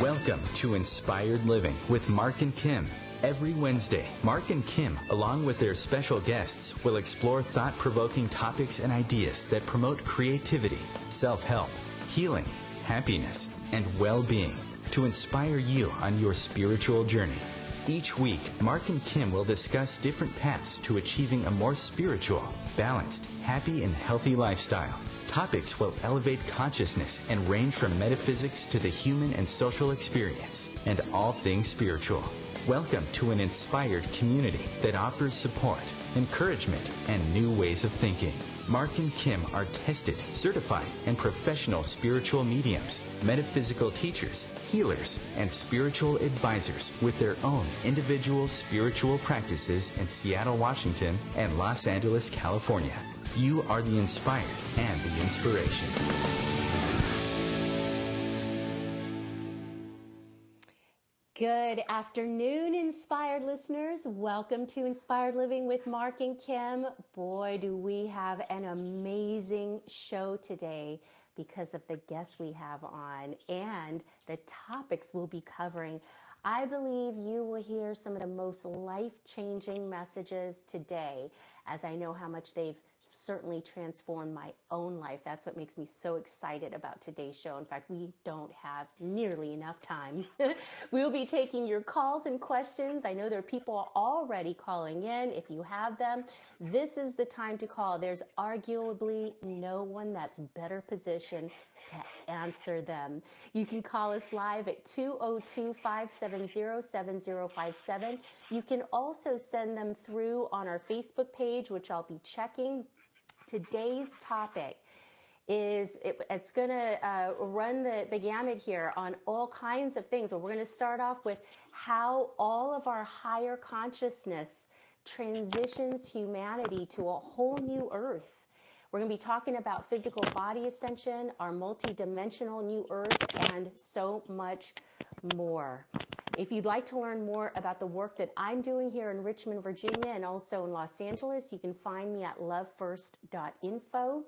Welcome to Inspired Living with Mark and Kim. Every Wednesday, Mark and Kim, along with their special guests, will explore thought-provoking topics and ideas that promote creativity, self-help, healing, happiness, and well-being to inspire you on your spiritual journey. Each week, Mark and Kim will discuss different paths to achieving a more spiritual, balanced, happy, and healthy lifestyle. Topics will elevate consciousness and range from metaphysics to the human and social experience, and all things spiritual. Welcome to an inspired community that offers support, encouragement, and new ways of thinking. Mark and Kim are tested, certified, and professional spiritual mediums, metaphysical teachers, healers, and spiritual advisors with their own individual spiritual practices in Seattle, Washington, and Los Angeles, California. You are the inspired and the inspiration. Good afternoon, inspired listeners. Welcome to Inspired Living with Mark and Kim. Boy, do we have an amazing show today because of the guests we have on and the topics we'll be covering. I believe you will hear some of the most life-changing messages today, as I know how much they've certainly transformed my own life. That's what makes me so excited about today's show. In fact, we don't have nearly enough time. We'll be taking your calls and questions. I know there are people already calling in. If you have them, this is the time to call. There's arguably no one that's better positioned to answer them. You can call us live at 202-570-7057. You can also send them through on our Facebook page, which I'll be checking. Today's topic is, it's going to run the gamut here on all kinds of things. We're going to start off with how all of our higher consciousness transitions humanity to a whole new earth. We're going to be talking about physical body ascension, our multidimensional new earth, and so much more. If you'd like to learn more about the work that I'm doing here in Richmond, Virginia, and also in Los Angeles, you can find me at lovefirst.info.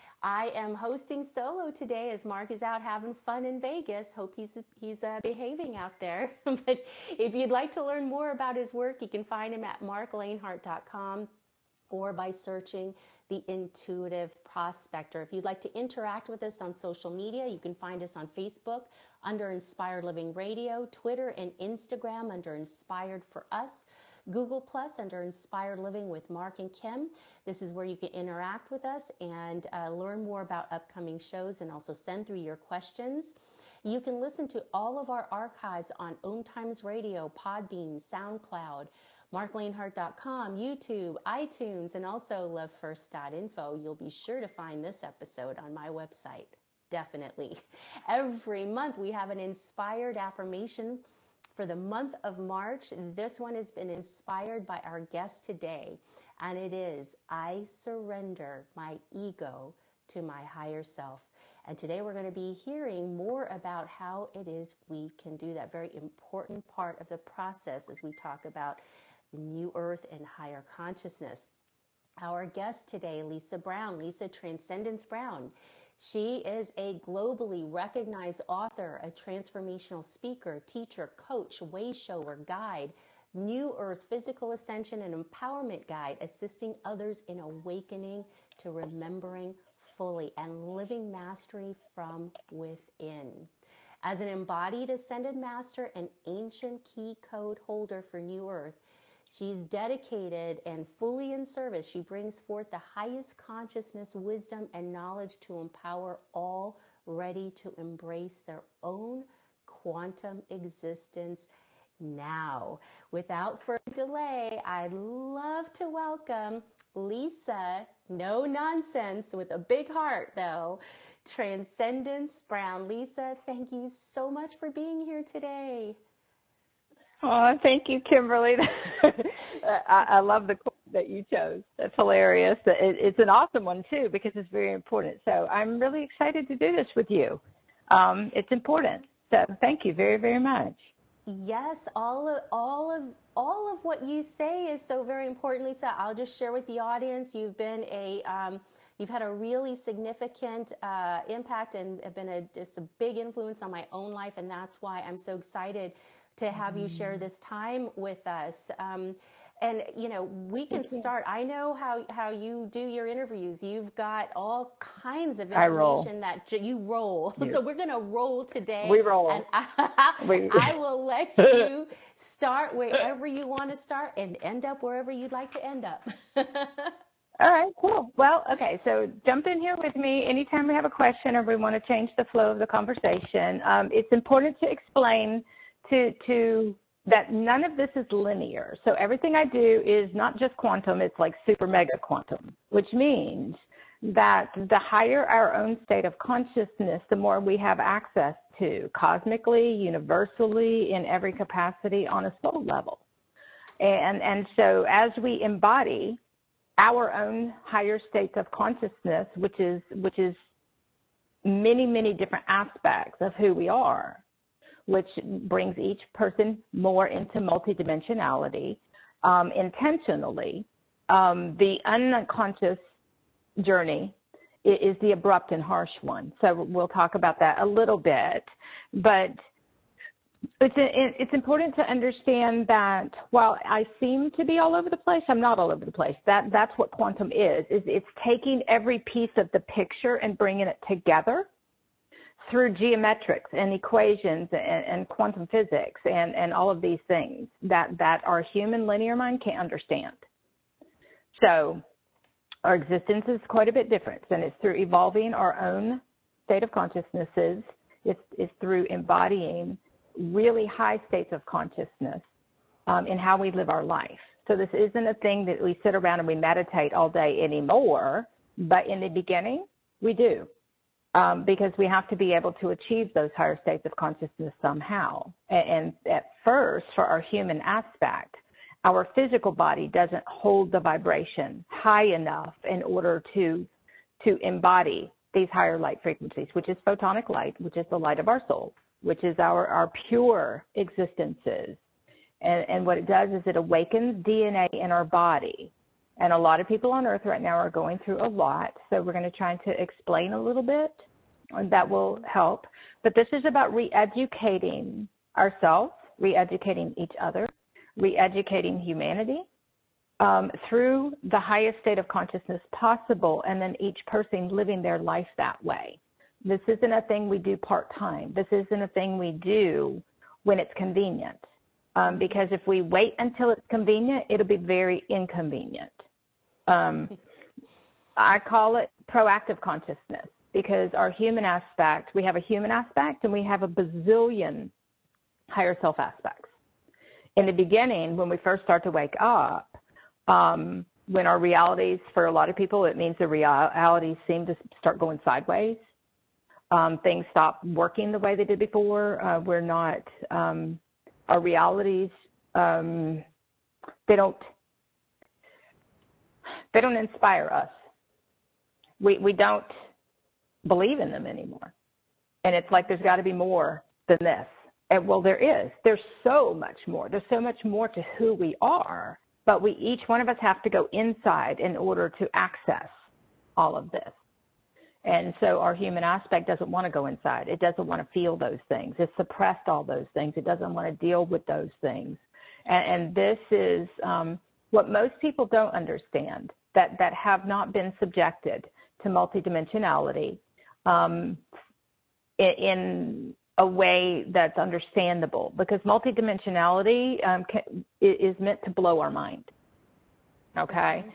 I am hosting solo today as Mark is out having fun in Vegas. Hope he's behaving out there. But if you'd like to learn more about his work, you can find him at marklanehart.com or by searching The Intuitive Prospector. If you'd like to interact with us on social media, you can find us on Facebook under Inspired Living Radio, Twitter and Instagram under Inspired for Us, Google Plus under Inspired Living with Mark and Kim. This is where you can interact with us and learn more about upcoming shows and also send through your questions. You can listen to all of our archives on Om Times Radio, Podbean, SoundCloud, marklanehart.com, YouTube, iTunes, and also lovefirst.info. You'll be sure to find this episode on my website. Definitely. Every month we have an inspired affirmation for the month of March. This one has been inspired by our guest today, and it is, I surrender my ego to my higher self. And today we're going to be hearing more about how it is we can do that. Very important part of the process as we talk about New Earth and higher consciousness. Our guest today, Lisa Brown, Lisa Transcendence Brown. She is a globally recognized author, a transformational speaker, teacher, coach, way shower, guide, New Earth physical ascension and empowerment guide, assisting others in awakening to remembering fully and living mastery from within. As an embodied ascended master and ancient key code holder for New Earth, she's dedicated and fully in service. She brings forth the highest consciousness, wisdom, and knowledge to empower all ready to embrace their own quantum existence now. Without further delay, I'd love to welcome Lisa, no nonsense, with a big heart though, Transcendence Brown. Lisa, thank you so much for being here today. Oh, thank you, Kimberly. I love the quote that you chose. That's hilarious. It's an awesome one, too, because it's very important. So I'm really excited to do this with you. It's important. So thank you very, very much. Yes, all of what you say is so very important, Lisa. I'll just share with the audience. You've been a You've had a really significant impact and have been just a big influence on my own life, and that's why I'm so excited to have you share this time with us. And, we can start. I know how you do your interviews. You've got all kinds of information that you roll. Yeah. So we're going to roll today. We roll. And I will let you start wherever you want to start and end up wherever you'd like to end up. All right, cool. Well, okay, so jump in here with me anytime we have a question or we want to change the flow of the conversation. It's important to explain to that none of this is linear. So everything I do is not just quantum, it's like super mega quantum, which means that the higher our own state of consciousness, the more we have access to cosmically, universally, in every capacity on a soul level. And so as we embody our own higher states of consciousness, which is many, many different aspects of who we are, which brings each person more into multidimensionality, intentionally. The unconscious journey is the abrupt and harsh one. So we'll talk about that a little bit. But it's important to understand that while I seem to be all over the place, I'm not all over the place. That's what quantum is. It's taking every piece of the picture and bringing it together through geometrics and equations and quantum physics and all of these things that our human linear mind can't understand. So our existence is quite a bit different, and it's through evolving our own state of consciousnesses. It's through embodying really high states of consciousness in how we live our life. So this isn't a thing that we sit around and we meditate all day anymore, but in the beginning, we do. Because we have to be able to achieve those higher states of consciousness somehow. And at first, for our human aspect, our physical body doesn't hold the vibration high enough in order to embody these higher light frequencies, which is photonic light, which is the light of our soul, which is our pure existences. And what it does is it awakens DNA in our body. And a lot of people on Earth right now are going through a lot, so we're going to try to explain a little bit. That will help. But this is about re-educating ourselves, re-educating each other, re-educating humanity through the highest state of consciousness possible, and then each person living their life that way. This isn't a thing we do part-time. This isn't a thing we do when it's convenient. Because if we wait until it's convenient, it'll be very inconvenient. I call it proactive consciousness because our human aspect, we have a human aspect and we have a bazillion higher self aspects. In the beginning, when we first start to wake up, when our realities, for a lot of people, it means the realities seem to start going sideways. Things stop working the way they did before. We're not, our realities, they don't inspire us. We don't believe in them anymore. And it's like there's got to be more than this. And well, there is. There's so much more. There's so much more to who we are. But each one of us have to go inside in order to access all of this. And so our human aspect doesn't want to go inside. It doesn't want to feel those things. It's suppressed all those things. It doesn't want to deal with those things. And this is what most people don't understand, that have not been subjected to multidimensionality in a way that's understandable, because multidimensionality is meant to blow our mind, okay?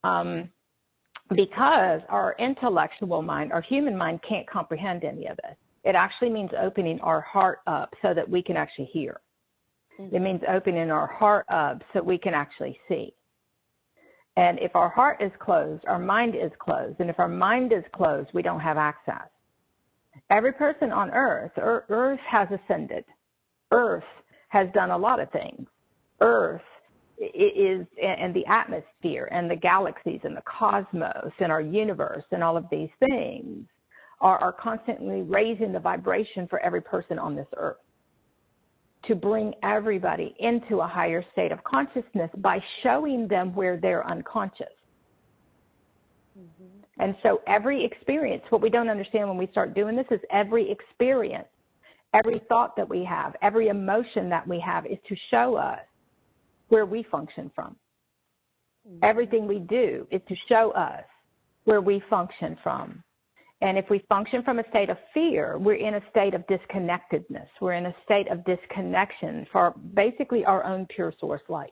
Because our intellectual mind, our human mind can't comprehend any of it. It actually means opening our heart up so that we can actually hear. Mm-hmm. It means opening our heart up so we can actually see. And if our heart is closed, our mind is closed. And if our mind is closed, we don't have access. Every person on Earth has ascended. Earth has done a lot of things. Earth is, and the atmosphere and the galaxies and the cosmos and our universe and all of these things are constantly raising the vibration for every person on this earth to bring everybody into a higher state of consciousness by showing them where they're unconscious. And so every experience, what we don't understand when we start doing this is every experience, every thought that we have, every emotion that we have is to show us where we function from. Everything we do is to show us where we function from. And if we function from a state of fear, we're in a state of disconnectedness. We're in a state of disconnection for basically our own pure source light.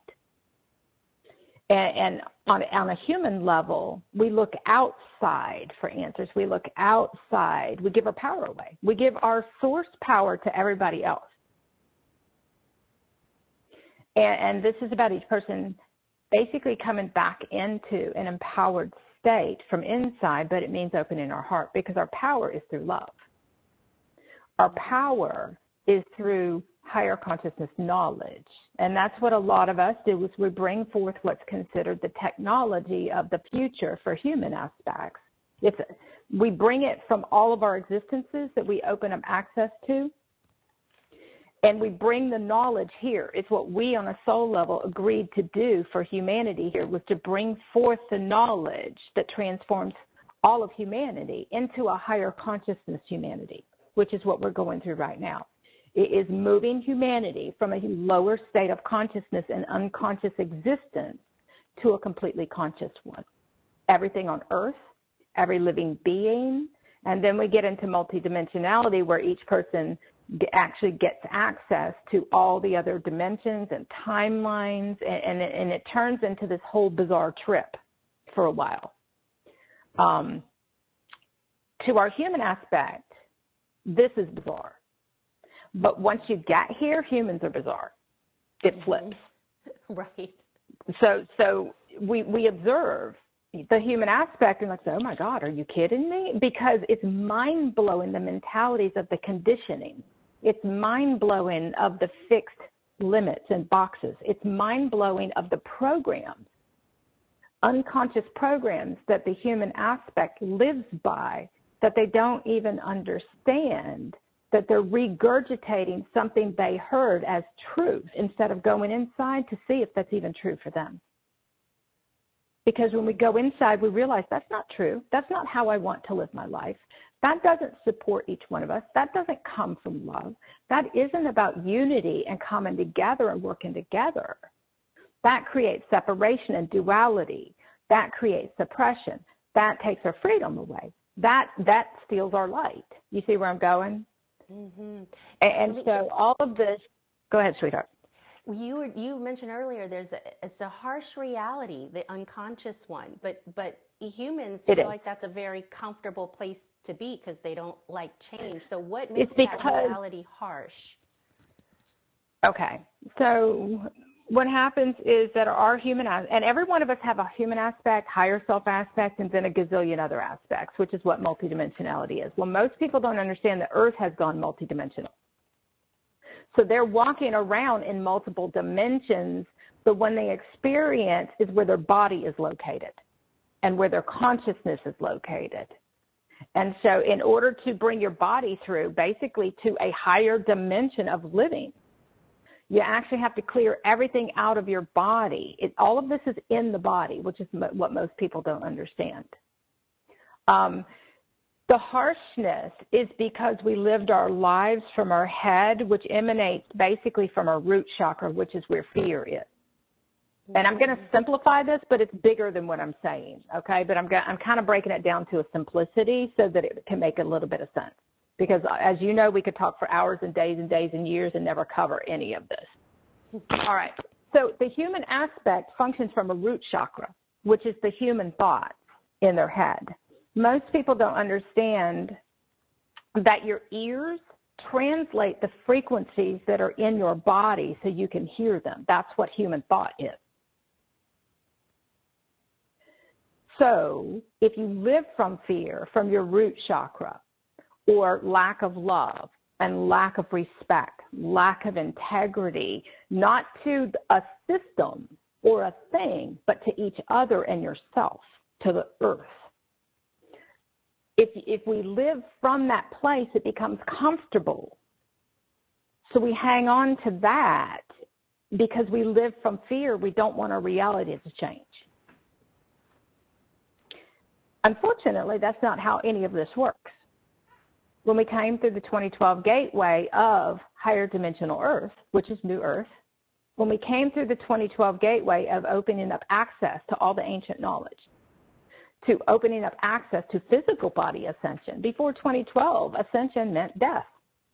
And on a human level, we look outside for answers. We look outside. We give our power away. We give our source power to everybody else. And this is about each person basically coming back into an empowered state from inside, but it means opening our heart because our power is through love. Our power is through higher consciousness knowledge. And that's what a lot of us do is we bring forth what's considered the technology of the future for human aspects. We bring it from all of our existences that we open up access to. And we bring the knowledge here. It's what we on a soul level agreed to do for humanity here was to bring forth the knowledge that transforms all of humanity into a higher consciousness humanity, which is what we're going through right now. It is moving humanity from a lower state of consciousness and unconscious existence to a completely conscious one. Everything on earth, every living being, and then we get into multidimensionality where each person actually gets access to all the other dimensions and timelines, and it turns into this whole bizarre trip for a while. To our human aspect, this is bizarre. But once you get here, humans are bizarre. It flips. Right. So we observe the human aspect and like, oh my God, are you kidding me? Because it's mind-blowing, the mentalities of the conditioning. It's mind-blowing of the fixed limits and boxes. It's mind-blowing of the programs, unconscious programs that the human aspect lives by that they don't even understand, that they're regurgitating something they heard as truth instead of going inside to see if that's even true for them. Because when we go inside, we realize that's not true. That's not how I want to live my life. That doesn't support each one of us. That doesn't come from love. That isn't about unity and coming together and working together. That creates separation and duality. That creates suppression. That takes our freedom away. That steals our light. You see where I'm going? Mm-hmm. And so all of this, go ahead, sweetheart. You mentioned earlier it's a harsh reality, the unconscious one, but humans feel like that's a very comfortable place to be because they don't like change. So what makes that reality harsh? Okay, so what happens is that our human, and every one of us have a human aspect, higher self aspect, and then a gazillion other aspects, which is what multidimensionality is. Well, most people don't understand that Earth has gone multidimensional. So they're walking around in multiple dimensions, but when they experience is where their body is located and where their consciousness is located. And so in order to bring your body through basically to a higher dimension of living, you actually have to clear everything out of your body. All of this is in the body, which is what most people don't understand. The harshness is because we lived our lives from our head, which emanates basically from our root chakra, which is where fear is. And I'm going to simplify this, but it's bigger than what I'm saying, okay? But I'm kind of breaking it down to a simplicity so that it can make a little bit of sense. Because as you know, we could talk for hours and days and years and never cover any of this. All right. So the human aspect functions from a root chakra, which is the human thoughts in their head. Most people don't understand that your ears translate the frequencies that are in your body so you can hear them. That's what human thought is. So if you live from fear, from your root chakra, or lack of love and lack of respect, lack of integrity, not to a system or a thing, but to each other and yourself, to the earth. If we live from that place, it becomes comfortable. So we hang on to that because we live from fear. We don't want our reality to change. Unfortunately, that's not how any of this works. When we came through the 2012 gateway of higher dimensional Earth, which is New Earth, when we came through the 2012 gateway of opening up access to all the ancient knowledge, to opening up access to physical body ascension. Before 2012, ascension meant death.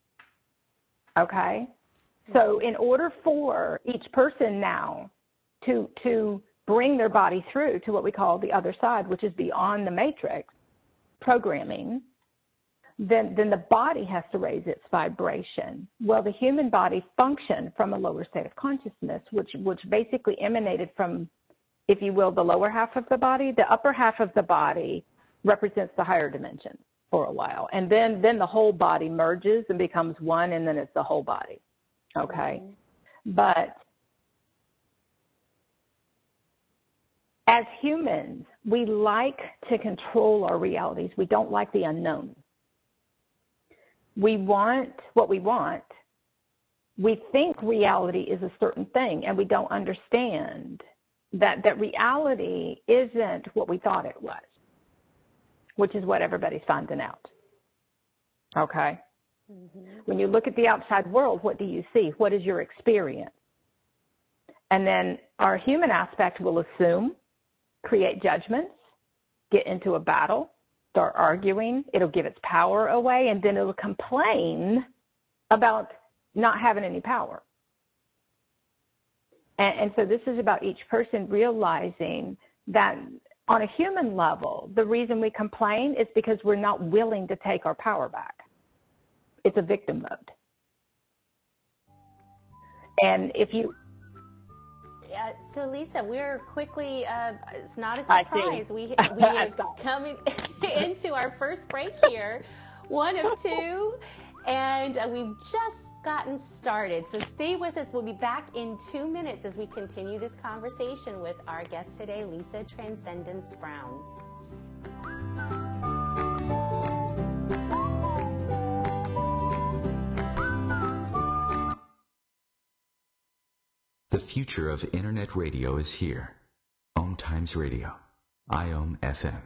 Okay? So in order for each person now to bring their body through to what we call the other side, which is beyond the matrix programming, then the body has to raise its vibration. Well, the human body functioned from a lower state of consciousness, which basically emanated from, if you will, the lower half of the body. The upper half of the body represents the higher dimension for a while. And then the whole body merges and becomes one, and then it's the whole body. Okay? But as humans, we like to control our realities. We don't like the unknown. We want what we want. We think reality is a certain thing, and we don't understand that reality isn't what we thought it was, which is what everybody's finding out. Okay? When you look at the outside world, what do you see? What is your experience? And then our human aspect will assume, create judgments, get into a battle, start arguing. It'll give its power away, and then it'll complain about not having any power. And so this is about each person realizing that on a human level, the reason we complain is because we're not willing to take our power back. It's a victim mode. And if you... So, Lisa, we're quickly, it's not a surprise. We are coming into our first break here, one of two, and we've just gotten started. So stay with us. We'll be back in 2 minutes as we continue this conversation with our guest today, Lisa Transcendence Brown. The future of Internet radio is here. Om Times Radio, IOM FM.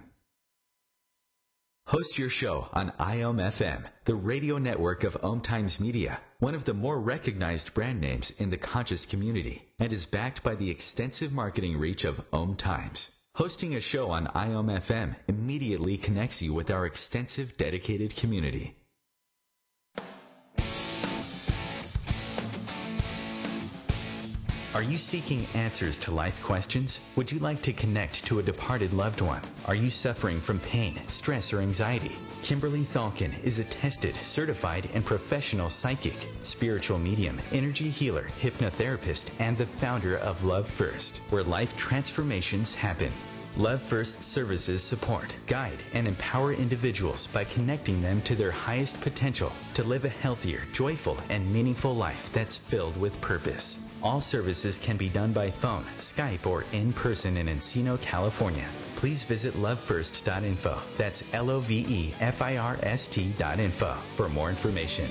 Host your show on IOM FM, the radio network of Om Times Media, one of the more recognized brand names in the conscious community, and is backed by the extensive marketing reach of Om Times. Hosting a show on IOM FM immediately connects you with our extensive dedicated community. Are you seeking answers to life questions? Would you like to connect to a departed loved one? Are you suffering from pain, stress, or anxiety? Kimberly Thalkin is a tested, certified, and professional psychic, spiritual medium, energy healer, hypnotherapist, and the founder of Love First, where life transformations happen. Love First services support, guide, and empower individuals by connecting them to their highest potential to live a healthier, joyful, and meaningful life that's filled with purpose. All services can be done by phone, Skype, or in person in Encino, California. Please visit lovefirst.info. That's LOVEFIRST.info for more information.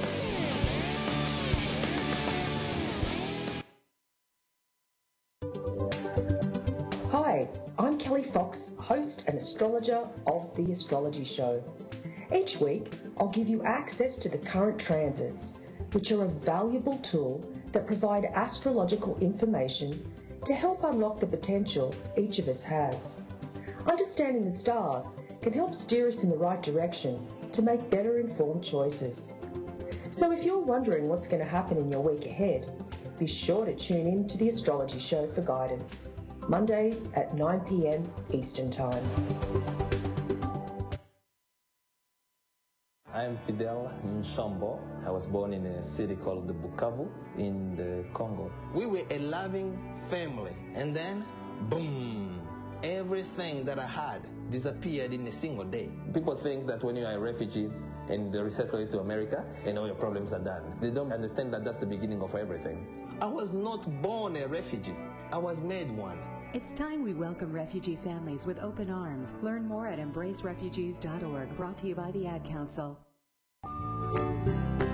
Hi, I'm Kelly Fox, host and astrologer of The Astrology Show. Each week, I'll give you access to the current transits, which are a valuable tool that provide astrological information to help unlock the potential each of us has. Understanding the stars can help steer us in the right direction to make better informed choices. So if you're wondering what's going to happen in your week ahead, be sure to tune in to The Astrology Show for guidance. Mondays at 9 p.m. Eastern Time. I am Fidel Nshambo. I was born in a city called Bukavu in the Congo. We were a loving family, and then, boom, everything that I had disappeared in a single day. People think that when you are a refugee and they resettle you to America, and all your problems are done. They don't understand that that's the beginning of everything. I was not born a refugee. I was made one. It's time we welcome refugee families with open arms. Learn more at embracerefugees.org, brought to you by the Ad Council.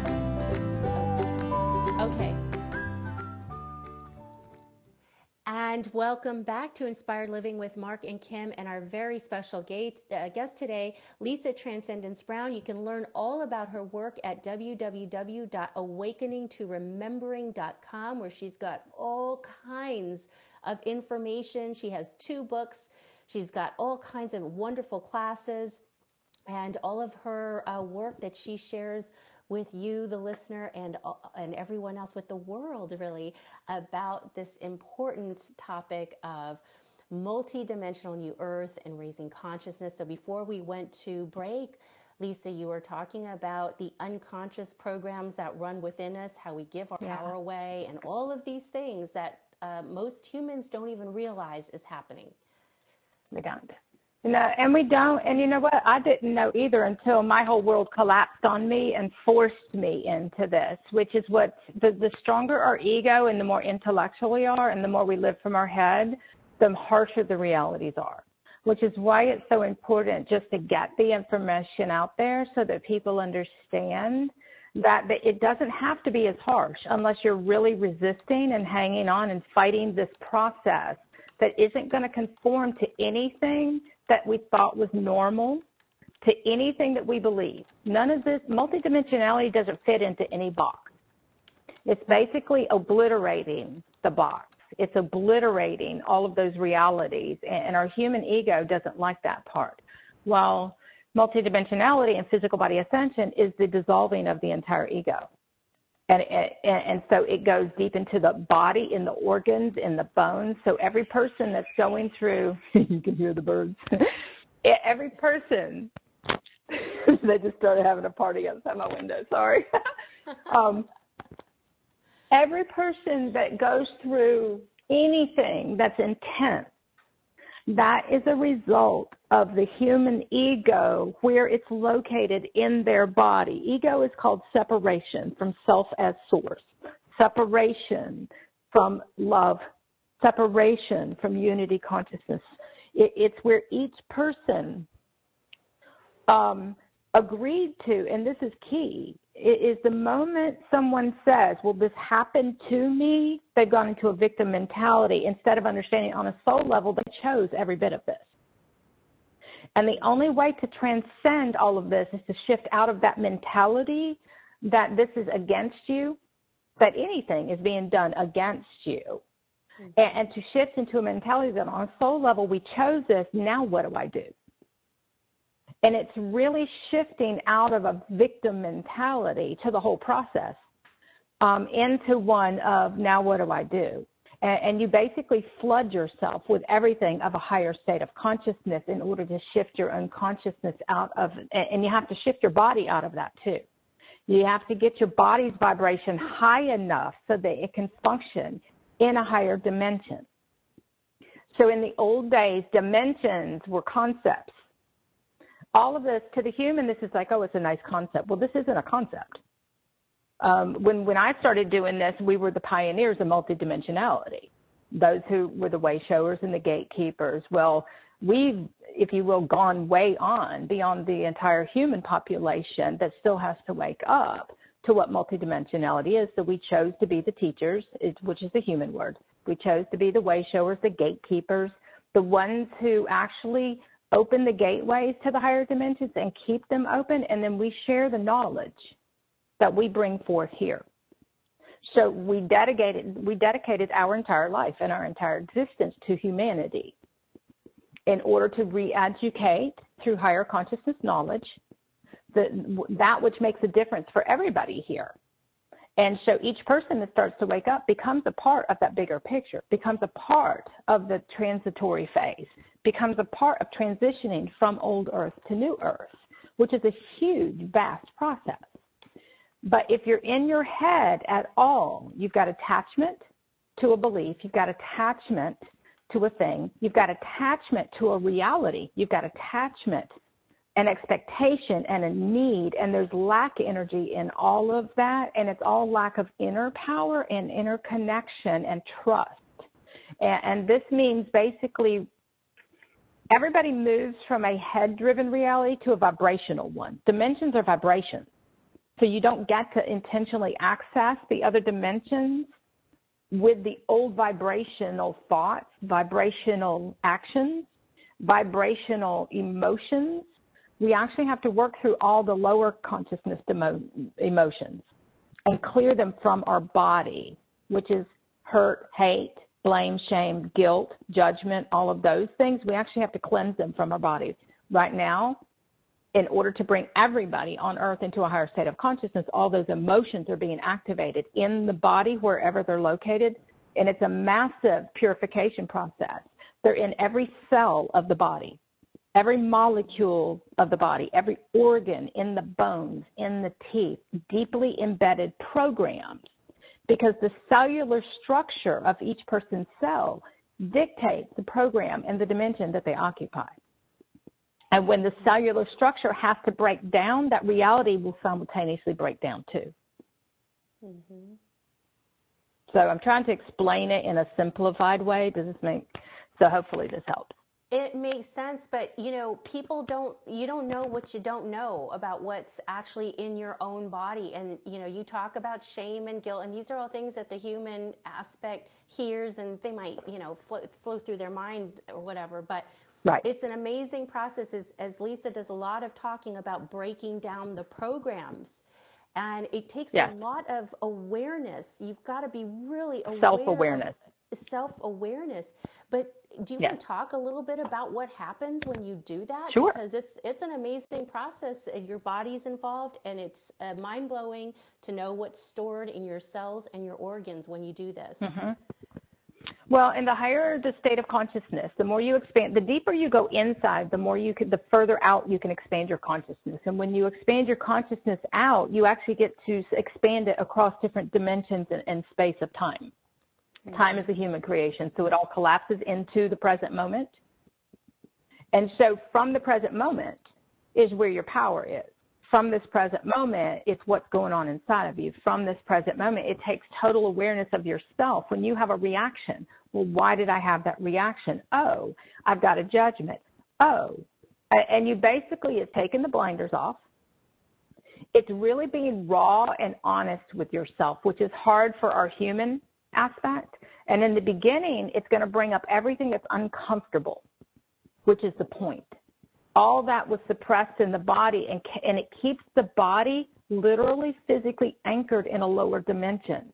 Okay. And welcome back to Inspired Living with Mark and Kim and our very special guest today, Lisa Transcendence Brown. You can learn all about her work at www.awakeningtoremembering.com, where she's got all kinds of information. She has 2 books. She's got all kinds of wonderful classes and all of her work that she shares with you, the listener, and everyone else, with the world, really, about this important topic of multidimensional new earth and raising consciousness. So before we went to break, Lisa, you were talking about the unconscious programs that run within us, how we give our power away, and all of these things that most humans don't even realize is happening. We don't. No, and we don't. And you know what? I didn't know either until my whole world collapsed on me and forced me into this, which is what the stronger our ego and the more intellectual we are and the more we live from our head, the harsher the realities are, which is why it's so important just to get the information out there so that people understand that it doesn't have to be as harsh unless you're really resisting and hanging on and fighting this process that isn't going to conform to anything that we thought was normal, to anything that we believe. None of this, multidimensionality doesn't fit into any box. It's basically obliterating the box. It's obliterating all of those realities, and our human ego doesn't like that part. While multidimensionality and physical body ascension is the dissolving of the entire ego. And so it goes deep into the body, in the organs, in the bones. So every person that's going through, you can hear the birds, every person, they just started having a party outside my window, sorry. Every person that goes through anything that's intense, that is a result of the human ego where it's located in their body. Ego is called separation from self as source, separation from love, separation from unity consciousness. It's where each person agreed to, and this is key, is the moment someone says, well, this happened to me, they've gone into a victim mentality. Instead of understanding on a soul level, they chose every bit of this. And the only way to transcend all of this is to shift out of that mentality that this is against you, that anything is being done against you. And to shift into a mentality that on a soul level, we chose this, now what do I do? And it's really shifting out of a victim mentality to the whole process into one of, now what do I do? And you basically flood yourself with everything of a higher state of consciousness in order to shift your unconsciousness out of, and you have to shift your body out of that too. You have to get your body's vibration high enough so that it can function in a higher dimension. So in the old days, dimensions were concepts. All of this, to the human, this is like, oh, it's a nice concept. Well, this isn't a concept. When I started doing this, we were the pioneers of multidimensionality, those who were the way showers and the gatekeepers. Well, we've, if you will, gone way on beyond the entire human population that still has to wake up to what multidimensionality is. So we chose to be the teachers, which is the human word. We chose to be the way showers, the gatekeepers, the ones who actually open the gateways to the higher dimensions and keep them open, and then we share the knowledge that we bring forth here. So we dedicated our entire life and our entire existence to humanity in order to re-educate through higher consciousness knowledge that which makes a difference for everybody here. And so each person that starts to wake up becomes a part of that bigger picture, becomes a part of the transitory phase, becomes a part of transitioning from old earth to new earth, which is a huge, vast process. But if you're in your head at all, you've got attachment to a belief, you've got attachment to a thing, you've got attachment to a reality, you've got attachment, an expectation, and a need, and there's lack energy in all of that, and it's all lack of inner power and inner connection and trust. And this means basically everybody moves from a head-driven reality to a vibrational one. Dimensions are vibrations. So you don't get to intentionally access the other dimensions with the old vibrational thoughts, vibrational actions, vibrational emotions. We actually have to work through all the lower consciousness emotions and clear them from our body, which is hurt, hate, blame, shame, guilt, judgment, all of those things. We actually have to cleanse them from our bodies. Right now, in order to bring everybody on earth into a higher state of consciousness, all those emotions are being activated in the body wherever they're located, and it's a massive purification process. They're in every cell of the body, every molecule of the body, every organ, in the bones, in the teeth, deeply embedded programs, because the cellular structure of each person's cell dictates the program and the dimension that they occupy. And when the cellular structure has to break down, that reality will simultaneously break down too. Mm-hmm. So I'm trying to explain it in a simplified way. Does this make, so hopefully this helps. It makes sense, but you know, you don't know what you don't know about what's actually in your own body. And you know, you talk about shame and guilt, and these are all things that the human aspect hears, and they might, you know, flow through their mind or whatever. But right. It's an amazing process, as Lisa does a lot of talking about breaking down the programs. And it takes a lot of awareness. You've got to be really aware. Self-awareness. But do you want to talk a little bit about what happens when you do that? Sure. Because it's an amazing process. Your body's involved, and it's mind-blowing to know what's stored in your cells and your organs when you do this. Mm-hmm. Well, and the higher the state of consciousness, the more you expand, the deeper you go inside, the further out you can expand your consciousness. And when you expand your consciousness out, you actually get to expand it across different dimensions and space of time. Mm-hmm. Time is a human creation, so it all collapses into the present moment. And so from the present moment is where your power is. From this present moment, it's what's going on inside of you. From this present moment, it takes total awareness of yourself. When you have a reaction, well, why did I have that reaction? Oh, I've got a judgment. Oh, and you basically have taken the blinders off. It's really being raw and honest with yourself, which is hard for our human aspect. And in the beginning, it's going to bring up everything that's uncomfortable, which is the point. All that was suppressed in the body, and it keeps the body literally physically anchored in a lower dimension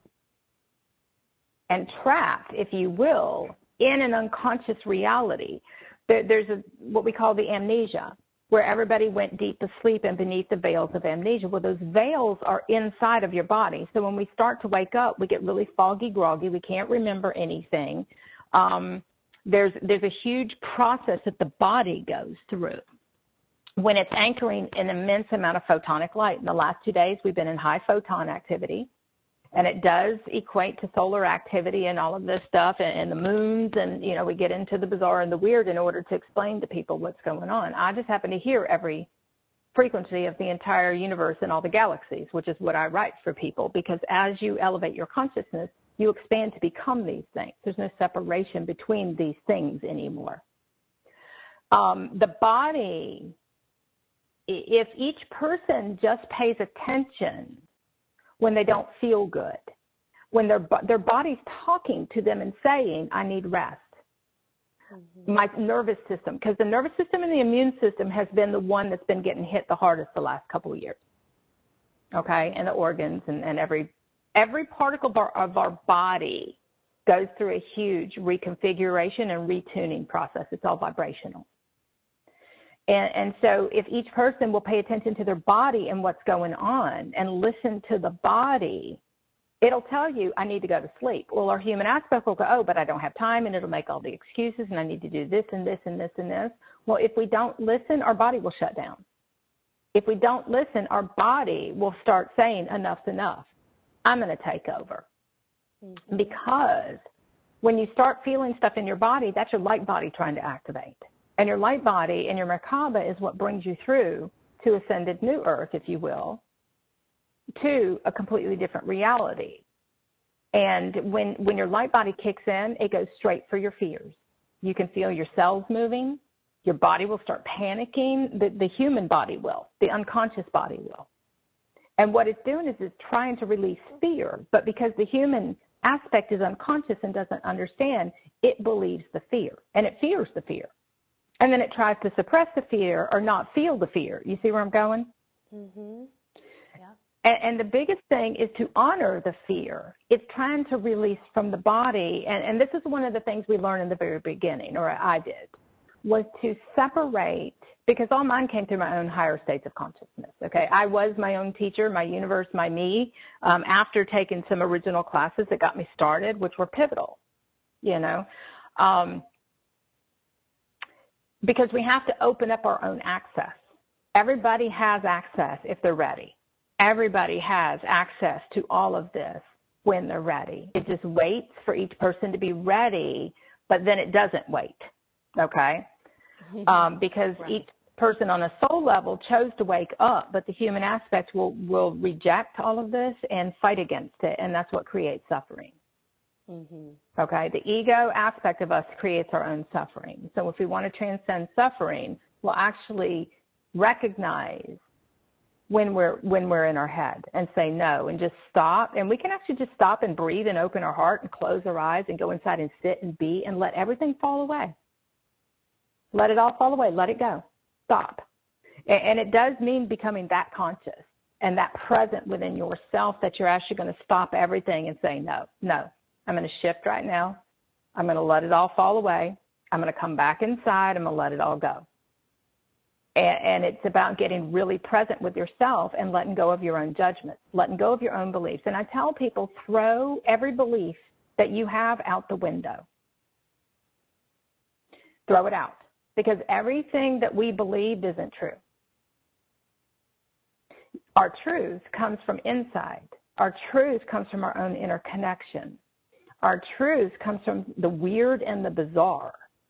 and trapped, if you will, in an unconscious reality. There's what we call the amnesia, where everybody went deep to sleep and beneath the veils of amnesia. Well, those veils are inside of your body. So when we start to wake up, we get really foggy, groggy. We can't remember anything. There's a huge process that the body goes through when it's anchoring an immense amount of photonic light. In the last 2 days, we've been in high photon activity, and it does equate to solar activity and all of this stuff and the moons, and, you know, we get into the bizarre and the weird in order to explain to people what's going on. I just happen to hear every frequency of the entire universe and all the galaxies, which is what I write for people, because as you elevate your consciousness, you expand to become these things. There's no separation between these things anymore. The body, if each person just pays attention when they don't feel good, when their body's talking to them and saying, I need rest. Mm-hmm. My nervous system, because the nervous system and the immune system has been the one that's been getting hit the hardest the last couple of years. Okay, and the organs and every particle of our body goes through a huge reconfiguration and retuning process. It's all vibrational. And so if each person will pay attention to their body and what's going on and listen to the body, it'll tell you, I need to go to sleep. Well, our human aspect will go, oh, but I don't have time, and it'll make all the excuses, and I need to do this and this and this and this. Well, if we don't listen, our body will shut down. If we don't listen, our body will start saying, enough's enough. I'm going to take over. Mm-hmm. Because when you start feeling stuff in your body, that's your light body trying to activate. And your light body and your Merkaba is what brings you through to ascended new earth, if you will, to a completely different reality. And when your light body kicks in, it goes straight for your fears. You can feel your cells moving. Your body will start panicking. The human body will. The unconscious body will. And what it's doing is it's trying to release fear. But because the human aspect is unconscious and doesn't understand, it believes the fear, and it fears the fear. And then it tries to suppress the fear or not feel the fear. You see where I'm going? Mm-hmm. Yeah. And the biggest thing is to honor the fear. It's trying to release from the body. And this is one of the things we learned in the very beginning, or I did, was to separate, because all mine came through my own higher states of consciousness. Okay, I was my own teacher, my universe, my me, after taking some original classes that got me started, which were pivotal, you know. Because we have to open up our own access. Everybody has access if they're ready. Everybody has access to all of this when they're ready. It just waits for each person to be ready, but then it doesn't wait, okay? Because right. Each person on a soul level chose to wake up, but the human aspect will reject all of this and fight against it, and that's what creates suffering. Mm-hmm. Okay, the ego aspect of us creates our own suffering. So if we want to transcend suffering, we'll actually recognize when we're in our head and say no and just stop. And we can actually just stop and breathe and open our heart and close our eyes and go inside and sit and be and let everything fall away. Let it all fall away. Let it go. Stop. And it does mean becoming that conscious and that present within yourself that you're actually going to stop everything and say no. I'm going to shift right now. I'm going to let it all fall away. I'm going to come back inside. I'm going to let it all go. And it's about getting really present with yourself and letting go of your own judgments, letting go of your own beliefs. And I tell people, throw every belief that you have out the window. Throw it out. Because everything that we believed isn't true. Our truth comes from inside. Our truth comes from our own inner connection. Our truth comes from the weird and the bizarre.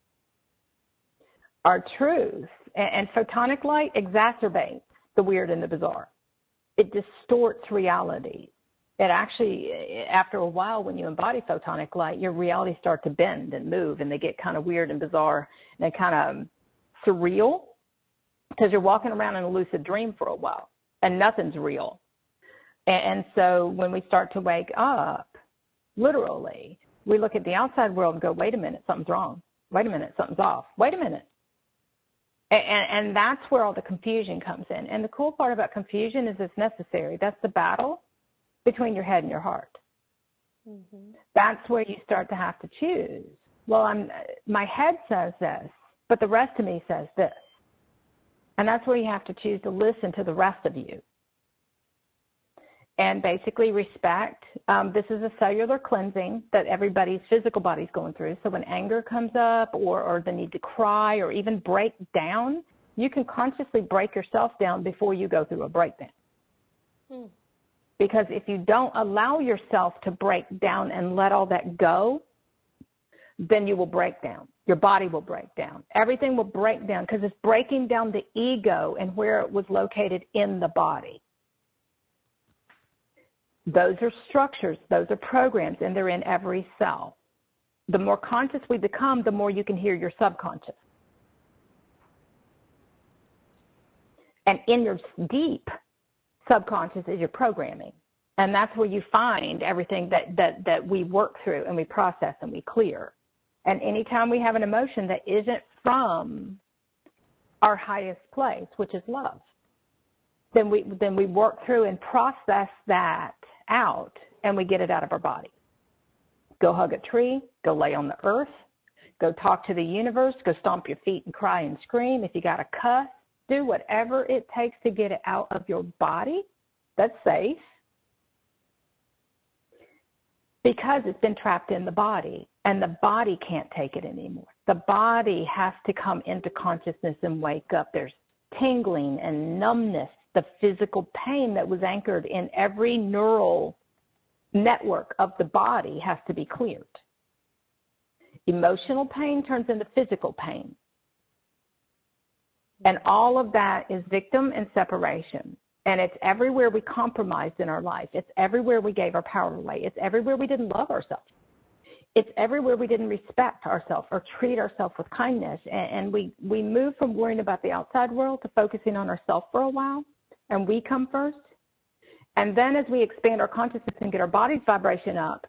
Our truth, and photonic light exacerbates the weird and the bizarre. It distorts reality. It actually, after a while, when you embody photonic light, your realities start to bend and move, and they get kind of weird and bizarre and kind of surreal, because you're walking around in a lucid dream for a while, and nothing's real. And so when we start to wake up, literally, we look at the outside world and go, wait a minute, something's wrong. Wait a minute, something's off. Wait a minute. And that's where all the confusion comes in. And the cool part about confusion is it's necessary. That's the battle between your head and your heart. Mm-hmm. That's where you start to have to choose. Well, my head says this, but the rest of me says this. And that's where you have to choose to listen to the rest of you. And basically respect. This is a cellular cleansing that everybody's physical body's going through. So when anger comes up or the need to cry or even break down, you can consciously break yourself down before you go through a breakdown. Because if you don't allow yourself to break down and let all that go, then you will break down. Your body will break down. Everything will break down because it's breaking down the ego and where it was located in the body. Those are structures, those are programs, and they're in every cell. The more conscious we become, the more you can hear your subconscious. And in your deep subconscious is your programming. And that's where you find everything that we work through and we process and we clear. And anytime we have an emotion that isn't from our highest place, which is love, then we work through and process that out, and we get it out of our body. Go hug a tree, go lay on the earth, go talk to the universe, go stomp your feet and cry and scream. If you got to cuss, do whatever it takes to get it out of your body. That's safe. Because it's been trapped in the body, and the body can't take it anymore. The body has to come into consciousness and wake up. There's tingling and numbness. The physical pain that was anchored in every neural network of the body has to be cleared. Emotional pain turns into physical pain. And all of that is victim and separation. And it's everywhere we compromised in our life. It's everywhere we gave our power away. It's everywhere we didn't love ourselves. It's everywhere we didn't respect ourselves or treat ourselves with kindness. And we move from worrying about the outside world to focusing on ourselves for a while. And we come first. And then as we expand our consciousness and get our body's vibration up,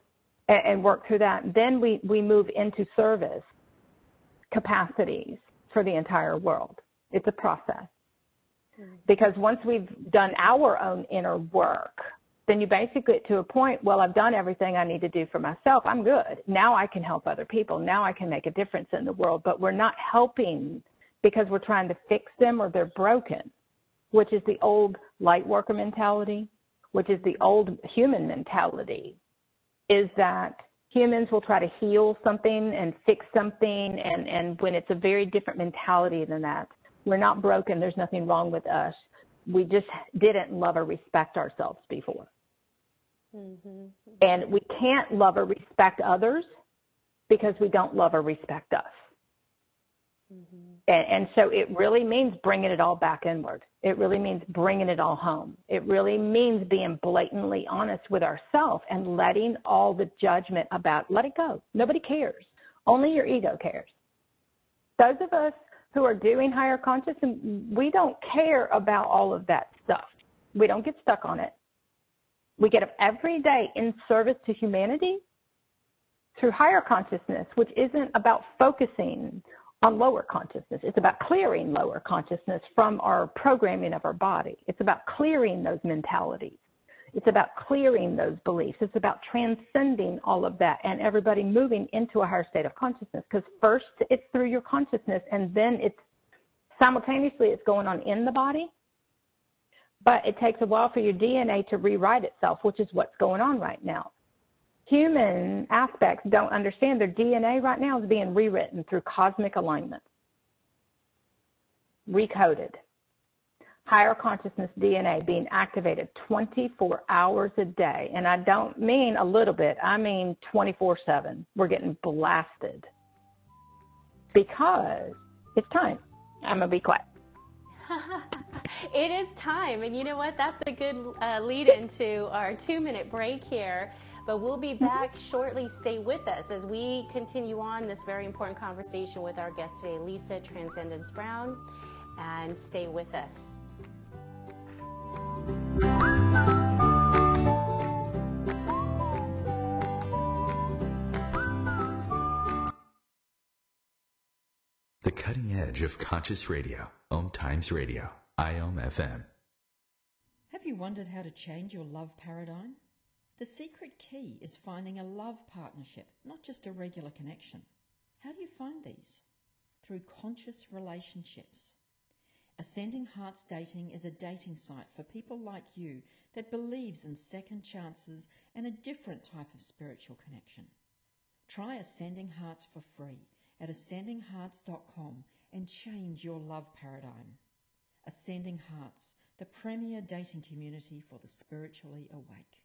and work through that. Then we move into service capacities for the entire world. It's a process. Because once we've done our own inner work, then you basically get to a point, well, I've done everything I need to do for myself. I'm good. Now I can help other people. Now I can make a difference in the world. But we're not helping because we're trying to fix them or they're broken, which is the old light worker mentality, which is the old human mentality, is that humans will try to heal something and fix something, and when it's a very different mentality than that. We're not broken. There's nothing wrong with us. We just didn't love or respect ourselves before. Mm-hmm. And we can't love or respect others because we don't love or respect us. Mm-hmm. And so it really means bringing it all back inward. It really means bringing it all home. It really means being blatantly honest with ourselves and letting all the judgment about, let it go. Nobody cares. Only your ego cares. Those of us who are doing higher consciousness, we don't care about all of that stuff. We don't get stuck on it. We get up every day in service to humanity through higher consciousness, which isn't about focusing on lower consciousness. It's about clearing lower consciousness from our programming of our body. It's about clearing those mentalities. It's about clearing those beliefs. It's about transcending all of that and everybody moving into a higher state of consciousness, because first it's through your consciousness and then it's simultaneously it's going on in the body. But it takes a while for your DNA to rewrite itself, which is what's going on right now. Human aspects don't understand their DNA right now is being rewritten through cosmic alignment, recoded. Higher consciousness DNA being activated 24 hours a day. And I don't mean a little bit, I mean 24/7. We're getting blasted because it's time. I'm going to be quiet. It is time. And you know what? That's a good lead into our 2-minute break here. But we'll be back shortly. Stay with us as we continue on this very important conversation with our guest today, Lisa Transcendence Brown. And stay with us. The cutting edge of conscious radio. Om Times Radio. IOM FM. Have you wondered how to change your love paradigm? The secret key is finding a love partnership, not just a regular connection. How do you find these? Through conscious relationships. Ascending Hearts Dating is a dating site for people like you that believes in second chances and a different type of spiritual connection. Try Ascending Hearts for free at ascendinghearts.com and change your love paradigm. Ascending Hearts, the premier dating community for the spiritually awake.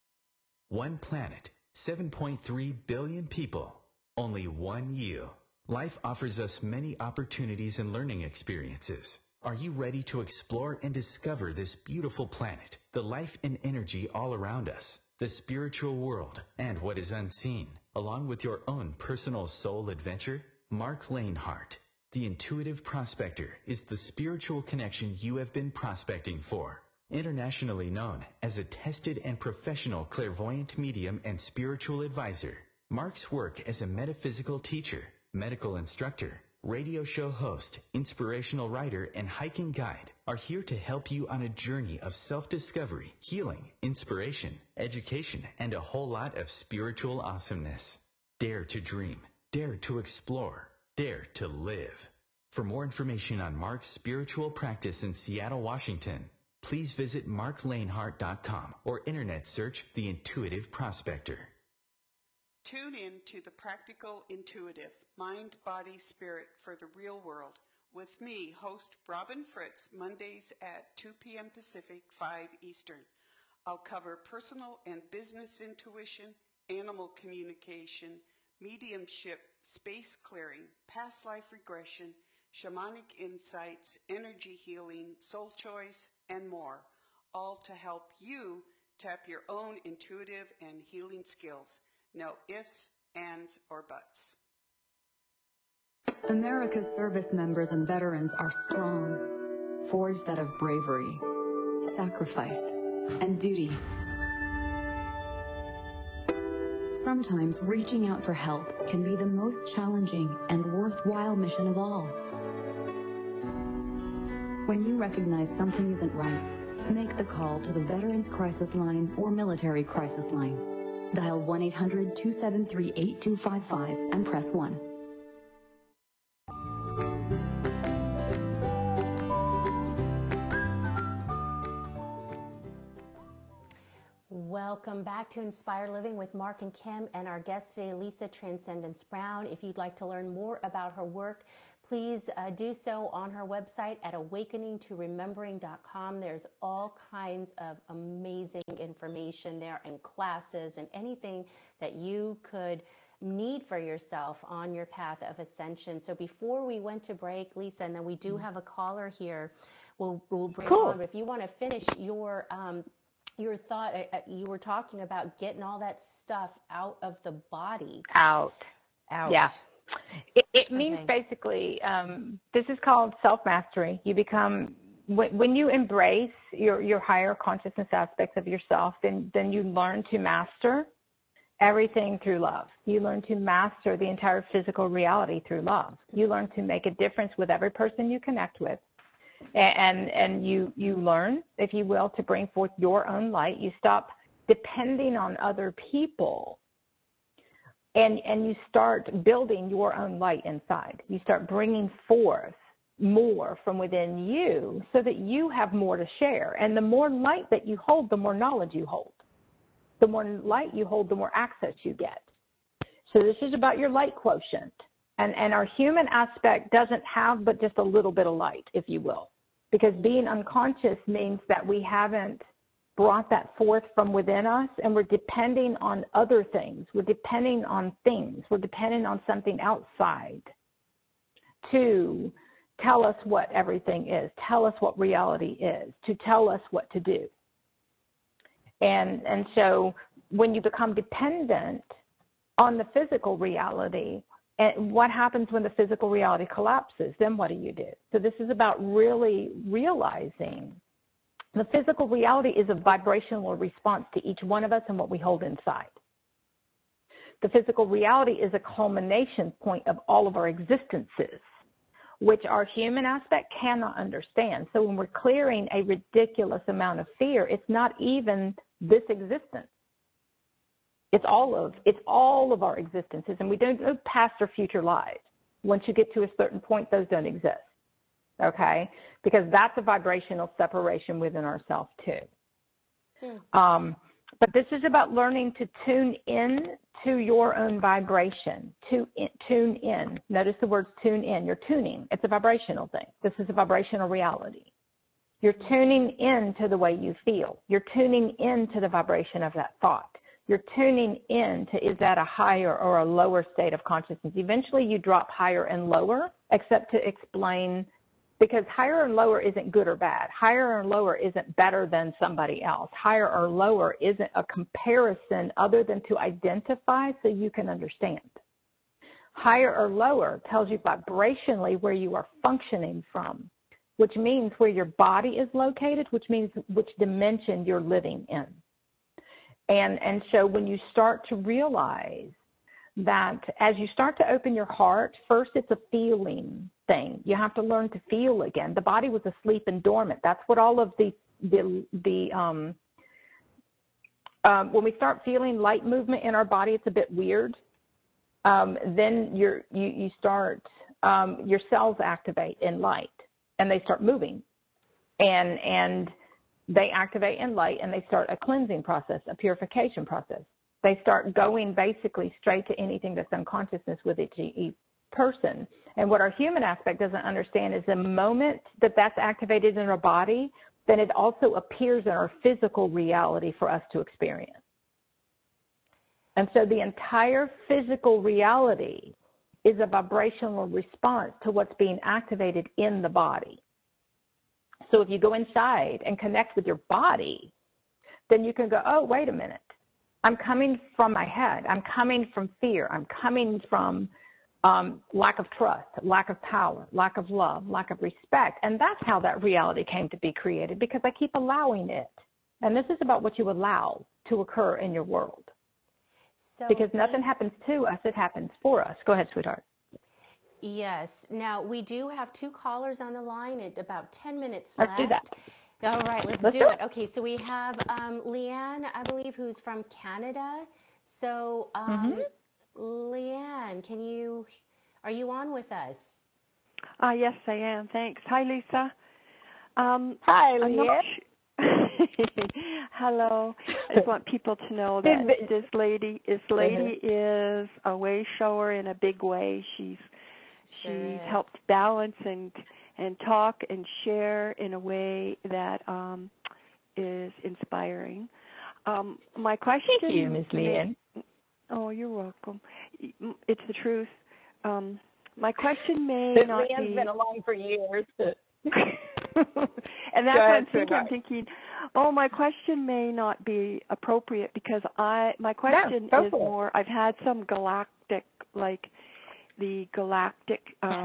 One planet, 7.3 billion people, only one you. Life offers us many opportunities and learning experiences. Are you ready to explore and discover this beautiful planet, the life and energy all around us, the spiritual world, and what is unseen, along with your own personal soul adventure? Mark Lanehart, the intuitive prospector, is the spiritual connection you have been prospecting for. Internationally known as a tested and professional clairvoyant medium and spiritual advisor, Mark's work as a metaphysical teacher, medical instructor, radio show host, inspirational writer, and hiking guide are here to help you on a journey of self-discovery, healing, inspiration, education, and a whole lot of spiritual awesomeness. Dare to dream. Dare to explore. Dare to live. For more information on Mark's spiritual practice in Seattle, Washington, please visit marklanehart.com or internet search The Intuitive Prospector. Tune in to The Practical Intuitive, Mind, Body, Spirit for the Real World with me, host Robin Fritz, Mondays at 2 p.m. Pacific, 5 Eastern. I'll cover personal and business intuition, animal communication, mediumship, space clearing, past life regression, shamanic insights, energy healing, soul choice, and more, all to help you tap your own intuitive and healing skills. No ifs, ands, or buts. America's service members and veterans are strong, forged out of bravery, sacrifice, and duty. Sometimes reaching out for help can be the most challenging and worthwhile mission of all. When you recognize something isn't right, make the call to the Veterans Crisis Line or Military Crisis Line. Dial 1-800-273-8255 and press 1. Welcome back to Inspire Living with Mark and Kim, and our guest today, Lisa Transcendence Brown. If you'd like to learn more about her work, please do so on her website at awakeningtoremembering.com. There's all kinds of amazing information there and classes and anything that you could need for yourself on your path of ascension. So before we went to break, Lisa, and then we do have a caller here, we'll bring on. But if you want to finish your thought, you were talking about getting all that stuff out of the body. Out. Yeah. It means basically, this is called self-mastery. You become, when you embrace your higher consciousness aspects of yourself, then you learn to master everything through love. You learn to master the entire physical reality through love. You learn to make a difference with every person you connect with. And you learn, if you will, to bring forth your own light. You stop depending on other people, and you start building your own light inside. You start bringing forth more from within you so that you have more to share. And the more light that you hold, the more knowledge you hold. The more light you hold, the more access you get. So this is about your light quotient. And our human aspect doesn't have but just a little bit of light, if you will, because being unconscious means that we haven't brought that forth from within us, and we're depending on other things. We're depending on things. We're depending on something outside to tell us what everything is, tell us what reality is, to tell us what to do. And so when you become dependent on the physical reality, and what happens when the physical reality collapses? Then what do? So this is about really realizing the physical reality is a vibrational response to each one of us and what we hold inside. The physical reality is a culmination point of all of our existences, which our human aspect cannot understand. So when we're clearing a ridiculous amount of fear, it's not even this existence. It's all of our existences, and we don't go past our future lives. Once you get to a certain point, those don't exist, okay? Because that's a vibrational separation within ourselves too. But this is about learning to tune in to your own vibration, tune in. Notice the words tune in. You're tuning. It's a vibrational thing. This is a vibrational reality. You're tuning in to the way you feel. You're tuning into the vibration of that thought. You're tuning in to, is that a higher or a lower state of consciousness? Eventually you drop higher and lower, except to explain, because higher and lower isn't good or bad. Higher and lower isn't better than somebody else. Higher or lower isn't a comparison other than to identify so you can understand. Higher or lower tells you vibrationally where you are functioning from, which means where your body is located, which means which dimension you're living in. And so when you start to realize that as you start to open your heart, first it's a feeling thing. You have to learn to feel again. The body was asleep and dormant. That's what all of when we start feeling light movement in our body, it's a bit weird. Then you start, your cells activate in light and they start moving. And they activate in light and they start a cleansing process, a purification process. They start going basically straight to anything that's unconsciousness with each person. And what our human aspect doesn't understand is the moment that that's activated in our body, then it also appears in our physical reality for us to experience. And so the entire physical reality is a vibrational response to what's being activated in the body. So if you go inside and connect with your body, then you can go, oh, wait a minute. I'm coming from my head. I'm coming from fear. I'm coming from lack of trust, lack of power, lack of love, lack of respect. And that's how that reality came to be created, because I keep allowing it. And this is about what you allow to occur in your world. So because nothing happens to us, it happens for us. Go ahead, sweetheart. Yes. Now, we do have 2 callers on the line at about 10 minutes Let's left. do that. All right, let's do it. Okay, so we have Leanne, I believe, who's from Canada. So, Leanne, are you on with us? Yes, I am. Thanks. Hi, Lisa. Hi, Leanne. Hello. I just want people to know that this lady is a way shower in a big way. She's helped balance and talk and share in a way that is inspiring. My question. Thank you, Ms. Leanne. Oh, you're welcome. It's the truth. My question may not be. Leanne's been along for years. And that's what I'm thinking. Oh, my question may not be appropriate because my question is more. I've had some galactic, like the galactic,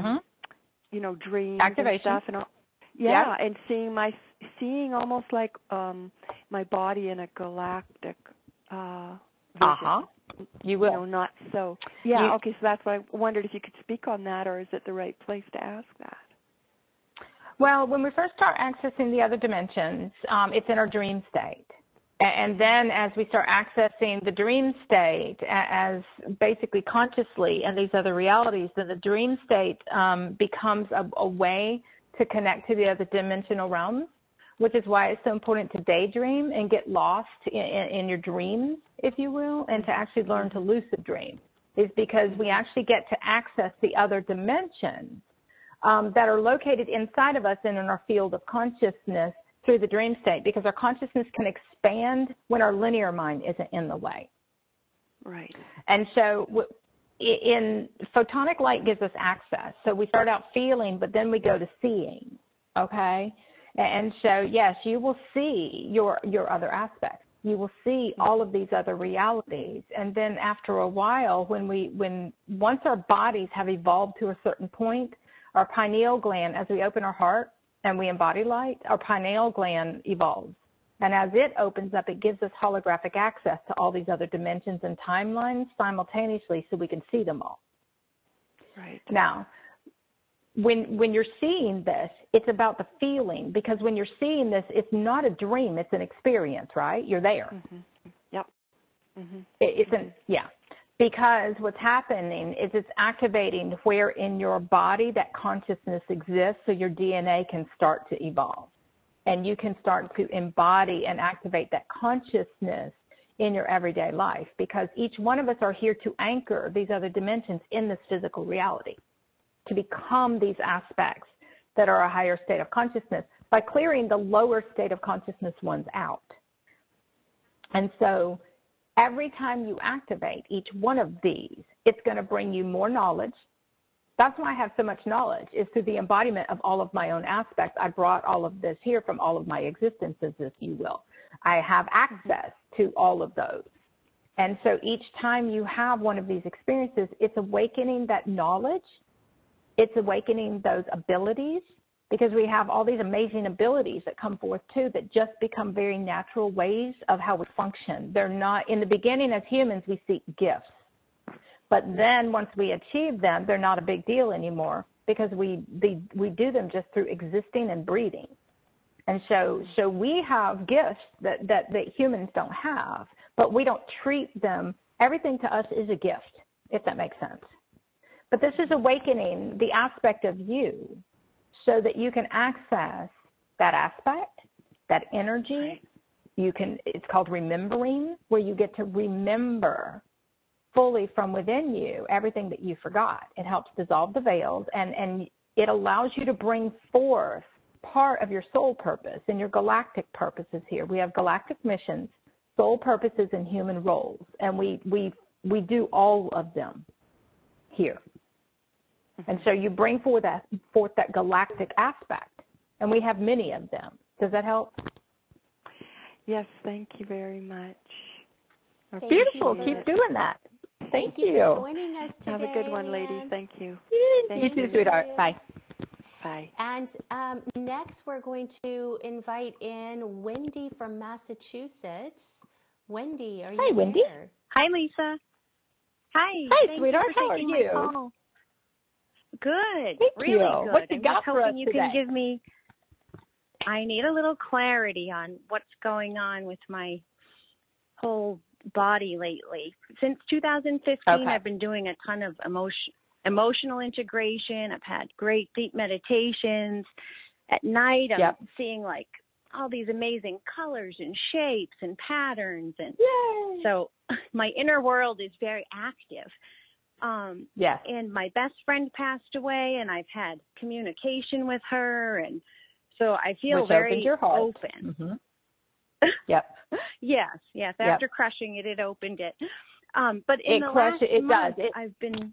dreams activation and stuff, and and seeing almost like my body in a galactic vision. You will. No, not so. Yeah. Okay. So that's why I wondered if you could speak on that, or is it the right place to ask that? Well, when we first start accessing the other dimensions, it's in our dream state. And then as we start accessing the dream state as basically consciously and these other realities, then the dream state becomes a way to connect to the other dimensional realms, which is why it's so important to daydream and get lost in your dreams, if you will, and to actually learn to lucid dream, is because we actually get to access the other dimensions that are located inside of us and in our field of consciousness through the dream state, because our consciousness can expand when our linear mind isn't in the way. Right. And so in photonic light gives us access. So we start out feeling, but then we go to seeing, okay? And so, yes, you will see your other aspects. You will see all of these other realities. And then after a while, once our bodies have evolved to a certain point, our pineal gland, as we open our heart and we embody light, our pineal gland evolves. And as it opens up, it gives us holographic access to all these other dimensions and timelines simultaneously so we can see them all. Right. Now, when you're seeing this, it's about the feeling, because when you're seeing this, it's not a dream, it's an experience, right? You're there. Mm-hmm. Yep. Mm-hmm. Because what's happening is it's activating where in your body that consciousness exists, so your DNA can start to evolve. And you can start to embody and activate that consciousness in your everyday life, because each one of us are here to anchor these other dimensions in this physical reality, to become these aspects that are a higher state of consciousness by clearing the lower state of consciousness ones out. And so every time you activate each one of these, it's going to bring you more knowledge. That's why I have so much knowledge, is through the embodiment of all of my own aspects. I brought all of this here from all of my existences, if you will. I have access to all of those. And so each time you have one of these experiences, it's awakening that knowledge. It's awakening those abilities, because we have all these amazing abilities that come forth too that just become very natural ways of how we function. They're not, in the beginning as humans, we seek gifts. But then once we achieve them, they're not a big deal anymore, because we do them just through existing and breathing. And so we have gifts that humans don't have, but we don't treat them. Everything to us is a gift, if that makes sense. But this is awakening the aspect of you so that you can access that aspect, that energy. It's called remembering, where you get to remember fully from within you everything that you forgot. It helps dissolve the veils, and it allows you to bring forth part of your soul purpose and your galactic purposes here. We have galactic missions, soul purposes, and human roles, and we do all of them here. And so you bring forth that galactic aspect, and we have many of them. Does that help? Yes, thank you very much. Beautiful. Keep doing that. Thank you for joining us today. Have a good one, ladies. Thank you. You too, sweetheart. Bye. Bye. And next, we're going to invite in Wendy from Massachusetts. Wendy, are you Hi, Wendy. there? Hi, Lisa. Hi. Hi, sweetheart. How are you? Good. Thank really you. good. What you I'm got just for us hoping you today? can give me. I need a little clarity on what's going on with my whole body lately. Since 2015, I've been doing a ton of emotional integration. I've had great deep meditations. At night, I'm seeing like all these amazing colors and shapes and patterns. And so my inner world is very active. And my best friend passed away, and I've had communication with her. And so I feel very open. Mm-hmm. Yes. After crushing it, it opened it. But in the last month, I've been.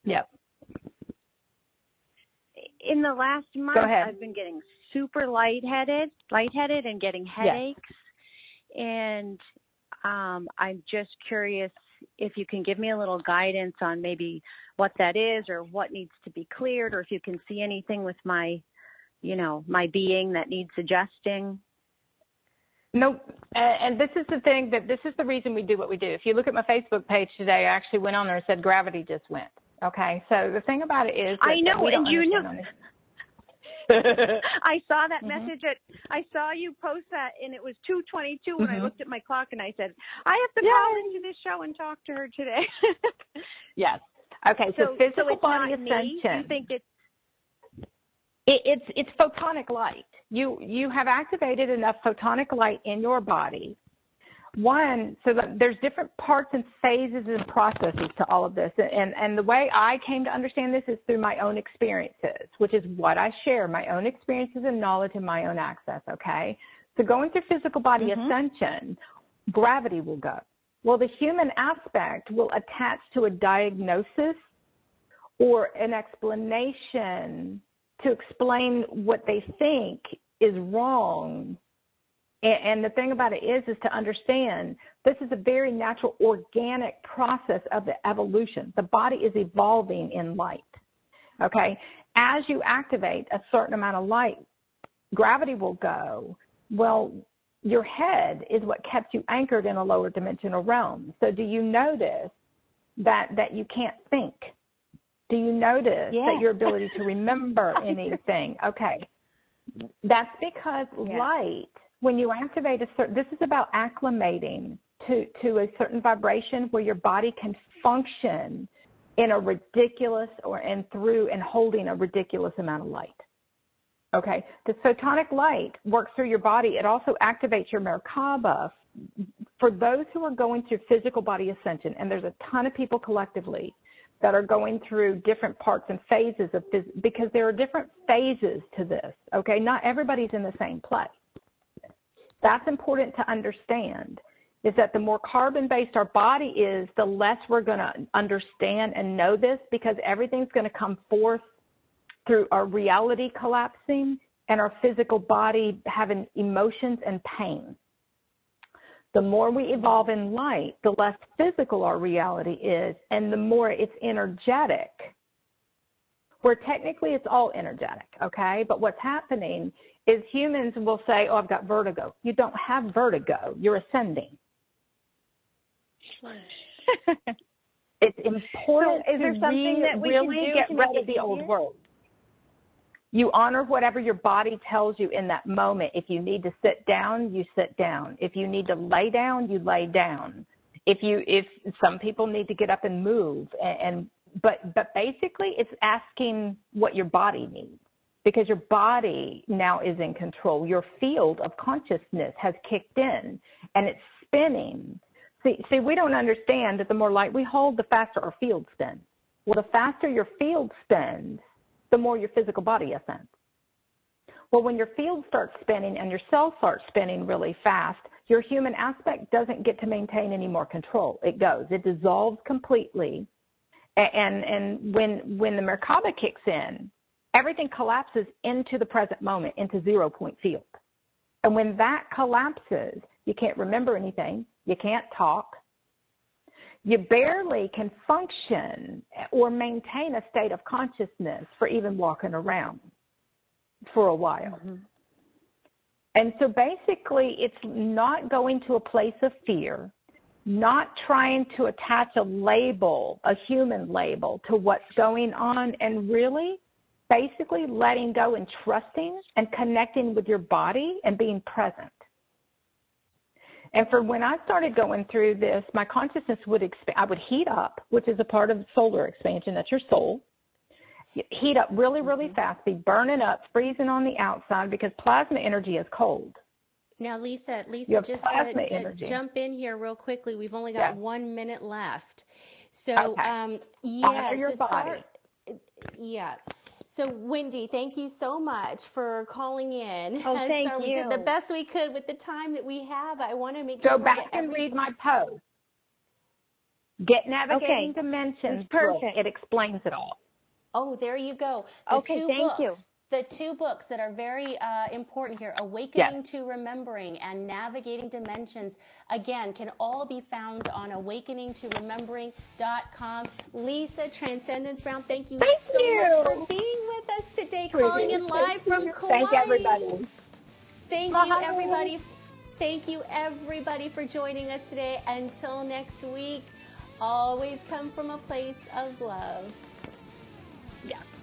In the last month, I've been getting super lightheaded and getting headaches. And I'm just curious if you can give me a little guidance on maybe what that is or what needs to be cleared, or if you can see anything with my, my being that needs adjusting. Nope. And this is the thing, that this is the reason we do what we do. If you look at my Facebook page today, I actually went on there and said gravity just went. Okay. So the thing about it is, I know, and you know. I saw that message I saw you post that, and it was 2:22 when I looked at my clock, and I said, I have to call into this show and talk to her today. Yes. Okay. So physical body ascension. You think it's photonic light. You have activated enough photonic light in your body. So there's different parts and phases and processes to all of this. And the way I came to understand this is through my own experiences, which is what I share, my own experiences and knowledge and my own access, okay? So going through physical body ascension, gravity will go. Well, the human aspect will attach to a diagnosis or an explanation to explain what they think is wrong. And the thing about it is to understand this is a very natural, organic process of the evolution. The body is evolving in light, okay? As you activate a certain amount of light, gravity will go. Well, your head is what kept you anchored in a lower dimensional realm. So do you notice that you can't think? Do you notice that your ability to remember anything? Okay. That's because light, when you activate this is about acclimating to a certain vibration where your body can function in a ridiculous and holding a ridiculous amount of light. Okay. The photonic light works through your body. It also activates your Merkaba. For those who are going through physical body ascension, and there's a ton of people collectively that are going through different parts and phases of this, because there are different phases to this, okay? Not everybody's in the same place. That's important to understand, is that the more carbon-based our body is, the less we're going to understand and know this, because everything's going to come forth through our reality collapsing and our physical body having emotions and pain. The more we evolve in light, the less physical our reality is, and the more it's energetic. Where technically it's all energetic, okay? But what's happening is humans will say, oh, I've got vertigo. You don't have vertigo. You're ascending. It's important is there something that we really can do get to rid make of the it old easier? world. You honor whatever your body tells you in that moment. If you need to sit down, you sit down. If you need to lay down, you lay down. If some people need to get up and move, but basically it's asking what your body needs, because your body now is in control. Your field of consciousness has kicked in and it's spinning. See, we don't understand that the more light we hold, the faster our field spins. Well, the faster your field spins, the more your physical body ascends. Well, when your field starts spinning and your cells start spinning really fast, your human aspect doesn't get to maintain any more control. It goes. It dissolves completely. And when the Merkaba kicks in, everything collapses into the present moment, into 0 point field. And when that collapses, you can't remember anything. You can't talk. You barely can function or maintain a state of consciousness for even walking around for a while. Mm-hmm. And so basically it's not going to a place of fear. not trying to attach a label, a human label, to what's going on, and really basically letting go and trusting and connecting with your body and being present. And for when I started going through this, my consciousness would expand. I would heat up, which is a part of solar expansion. That's your soul. You heat up really, really fast, be burning up, freezing on the outside, because plasma energy is cold. Now, Lisa, just to jump in here real quickly, we've only got 1 minute left. So, Honor your body. So, Wendy, thank you so much for calling in. Oh, thank you. We did the best we could with the time that we have. I want to make sure. Go back and read my post. Get Navigating Dimensions. Perfect. It explains it all. Oh, there you go. Thank you. The two books that are very important here, Awakening to Remembering and Navigating Dimensions, again, can all be found on awakeningtoremembering.com. Lisa Transcendence Brown, thank you so much for being with us today, calling in live from Kauai. Thank everybody. Thank you, everybody. Thank you, everybody, for joining us today. Until next week, always come from a place of love. Yeah.